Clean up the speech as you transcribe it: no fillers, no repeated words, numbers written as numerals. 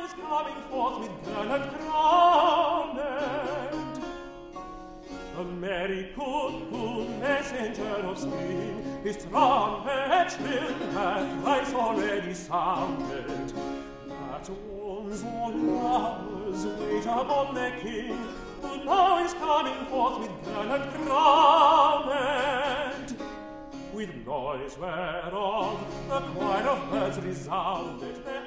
is coming forth with gallant crownet. The merry cuckoo, messenger of spring, his trumpet shrill hath thrice already sounded. That warns all lovers wait upon their king, who now is coming forth with gallant crownet. With noise whereof the choir of birds resounded,